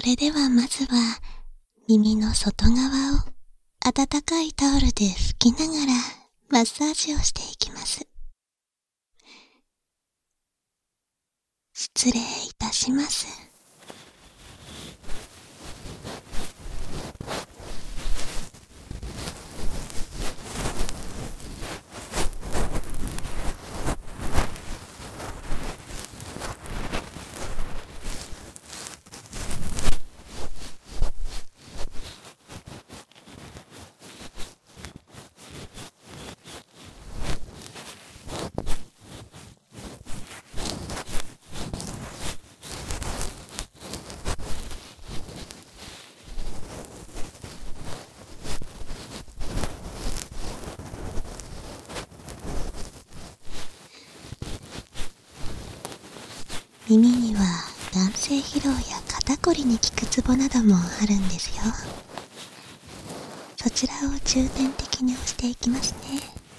それではまずは耳の外側を温かいタオルで拭きながらマッサージをしていきます。失礼いたします。耳には眼性疲労や肩こりに効くツボなどもあるんですよ。そちらを重点的に押していきますね。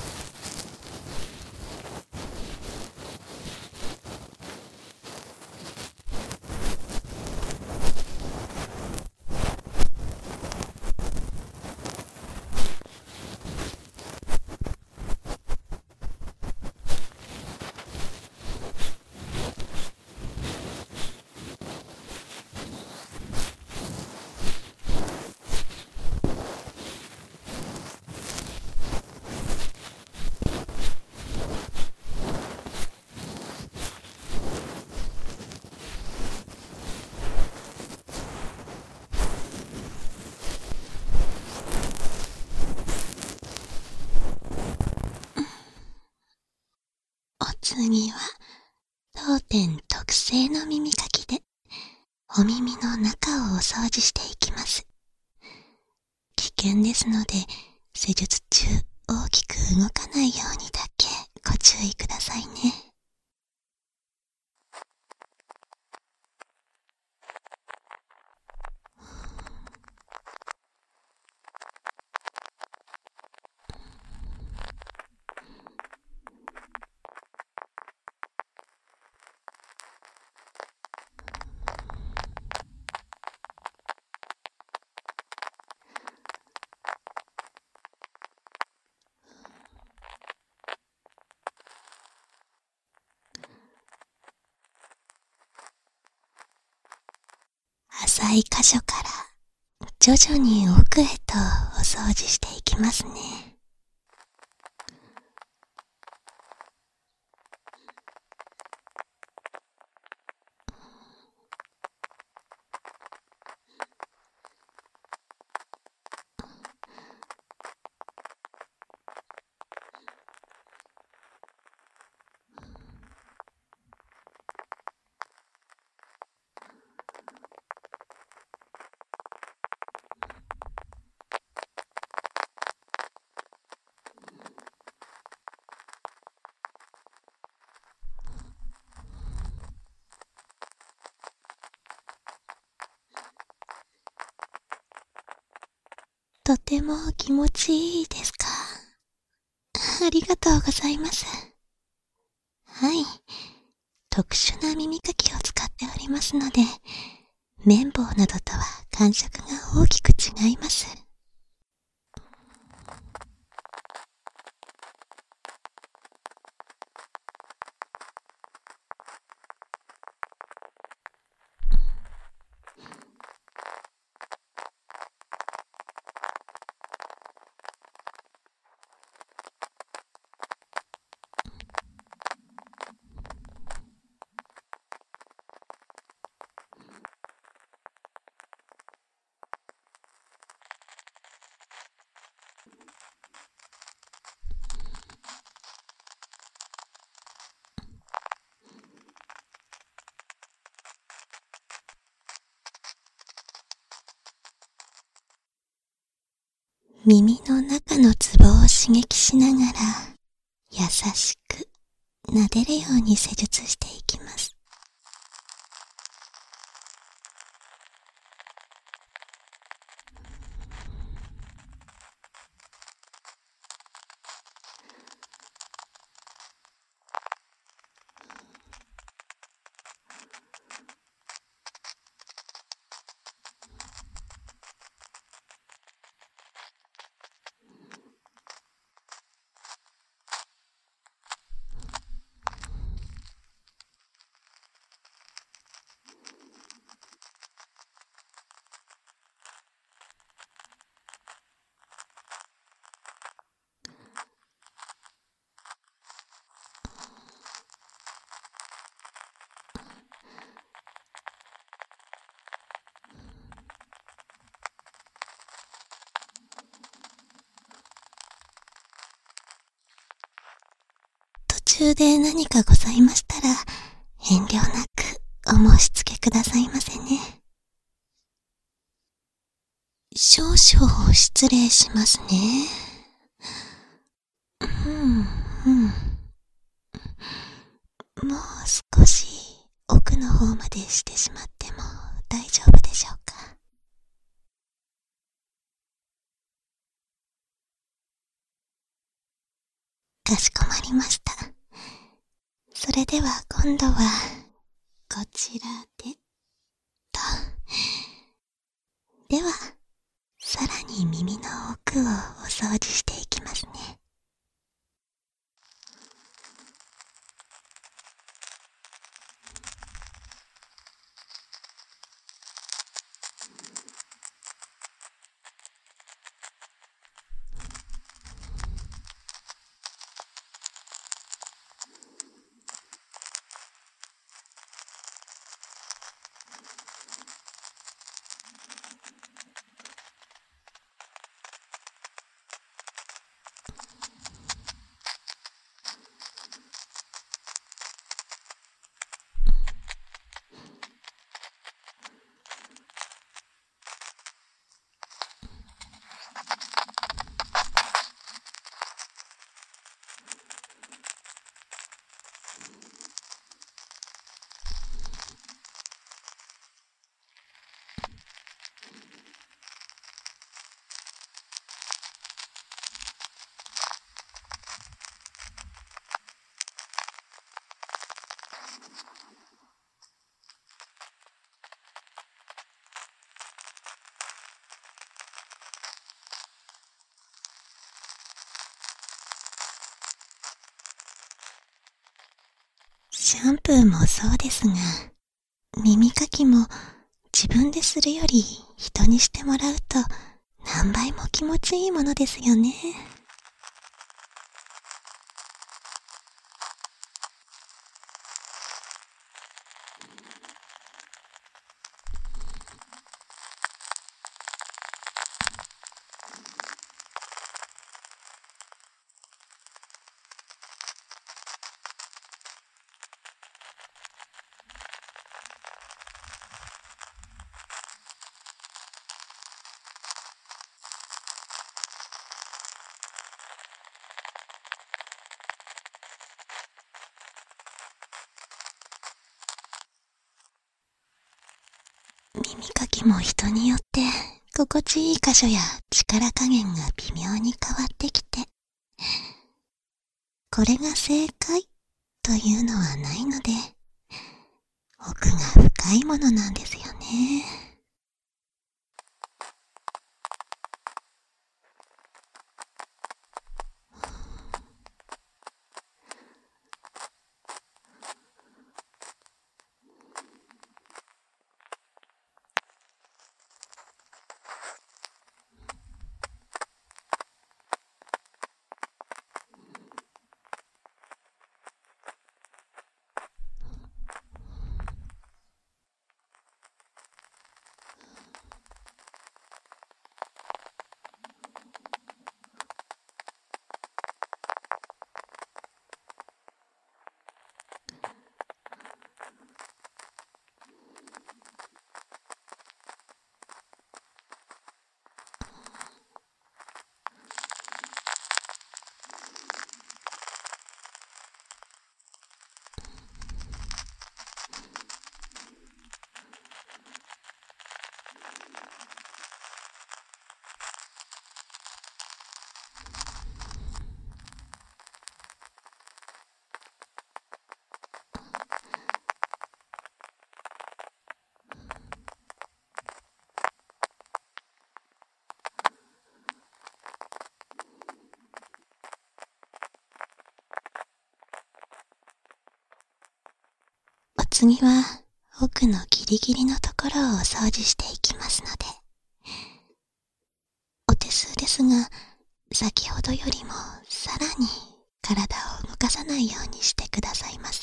お次は当店特製の耳かきでお耳の中をお掃除していきます。危険ですので施術中大きく動かないようにだけご注意くださいね。浅い箇所から徐々に奥へとお掃除していきますね。とても気持ちいいですか？ありがとうございます。はい。特殊な耳かきを使っておりますので、綿棒などとは感触が大きく違います。耳の中のツボを刺激しながら優しく撫でるように施術していきます。 中で何かございましたら、遠慮なくお申し付けくださいませね。少々失礼しますね。もう少し奥の方までしてしまっても大丈夫でしょうか。かしこまりました。それでは今度はこちらでと。ではさらに耳の奥をお掃除していきますね。シャンプーもそうですが、耳かきも自分でするより人にしてもらうと何倍も気持ちいいものですよね。耳かきも人によって心地いい箇所や力加減が微妙に変わってきて、これが正解というのはないので、奥が深いものなんですよね。お次は奥のギリギリのところをお掃除していきますので、お手数ですが、先ほどよりもさらに体を動かさないようにしてくださいませ。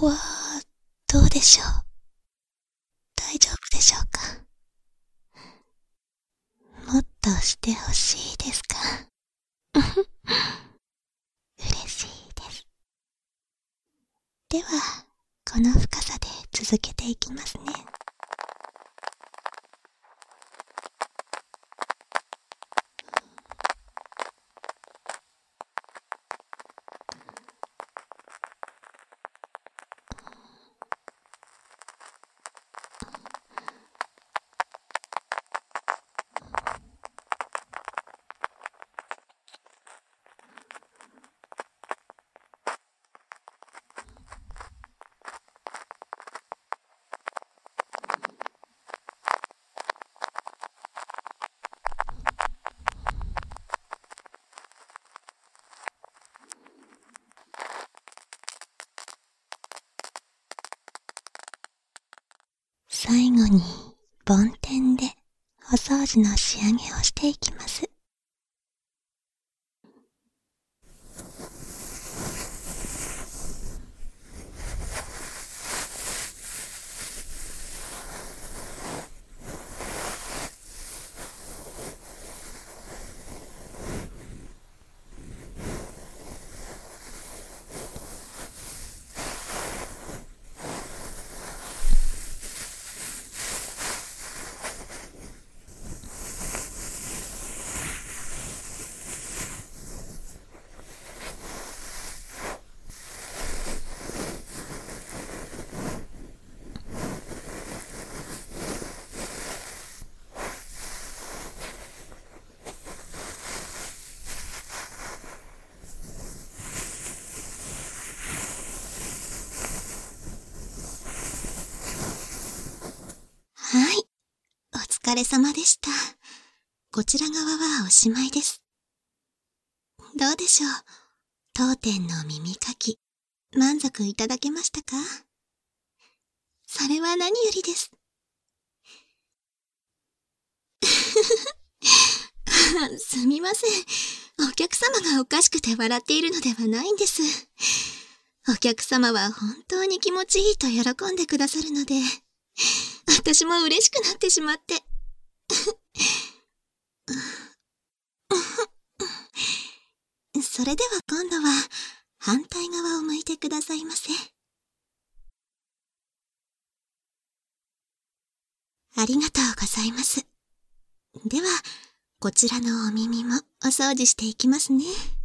こはどうでしょう。大丈夫でしょうか。もっとしてほしいですか。嬉しいです。では、この深さで続けていきますね。最後に梵天でお掃除の仕上げをしていきます。はい、お疲れ様でした。こちら側はおしまいです。どうでしょう。当店の耳かき、満足いただけましたか？それは何よりです。すみません。お客様がおかしくて笑っているのではないんです。お客様は本当に気持ちいいと喜んでくださるので、私も嬉しくなってしまって。それでは今度は反対側を向いてくださいませ。ありがとうございます。では、こちらのお耳もお掃除していきますね。